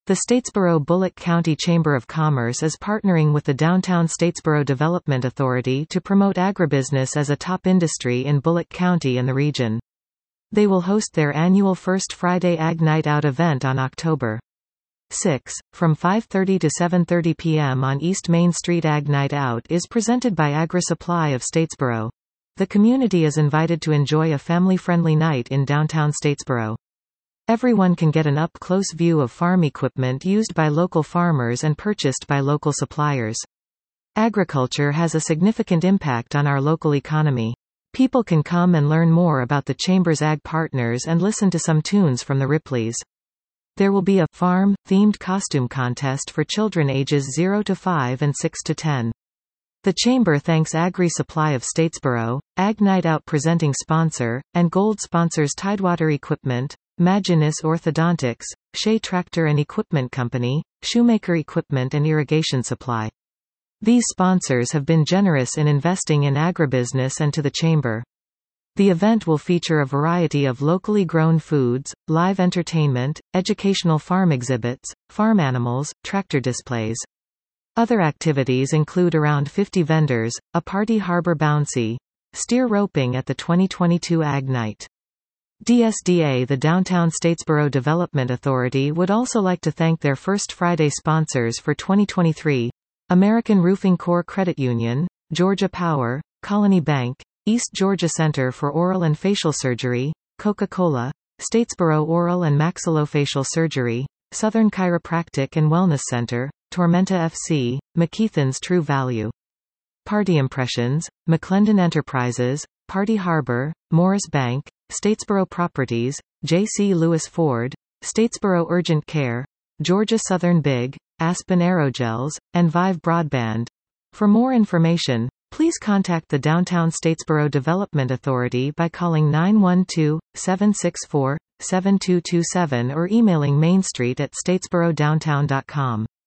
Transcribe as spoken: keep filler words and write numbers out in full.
The Statesboro Bullock County Chamber of Commerce is partnering with the Downtown Statesboro Development Authority to promote agribusiness as a top industry in Bullock County and the region. They will host their annual First Friday Ag Night Out event on October sixth, from five thirty to seven thirty p m on East Main Street. Ag Night Out is presented by Agri-Supply of Statesboro. The community is invited to enjoy a family-friendly night in downtown Statesboro. Everyone can get an up-close view of farm equipment used by local farmers and purchased by local suppliers. Agriculture has a significant impact on our local economy. People can come and learn more about the Chamber's ag partners and listen to some tunes from the Ripleys. There will be a farm-themed costume contest for children ages zero to five and six to ten. The Chamber thanks Agri-Supply of Statesboro, Ag Night Out presenting sponsor, and gold sponsors Tidewater Equipment, Maginus Orthodontics, Shea Tractor and Equipment Company, Shoemaker Equipment and Irrigation Supply. These sponsors have been generous in investing in agribusiness and to the Chamber. The event will feature a variety of locally grown foods, live entertainment, educational farm exhibits, farm animals, tractor displays. Other activities include around fifty vendors, a party harbor bouncy, steer roping at the twenty twenty-two Ag Night. D S D A. The Downtown Statesboro Development Authority would also like to thank their First Friday sponsors for twenty twenty-three, American Roofing Corps Credit Union, Georgia Power, Colony Bank, East Georgia Center for Oral and Facial Surgery, Coca-Cola, Statesboro Oral and Maxillofacial Surgery, Southern Chiropractic and Wellness Center, Tormenta F C, McKeithen's True Value. Party Impressions, McClendon Enterprises, Party Harbor, Morris Bank, Statesboro Properties, J C Lewis Ford, Statesboro Urgent Care, Georgia Southern Big, Aspen Aerogels, and Vive Broadband. For more information, please contact the Downtown Statesboro Development Authority by calling nine one two, seven six four, seven two two seven or emailing mainstreet at statesboro downtown dot com.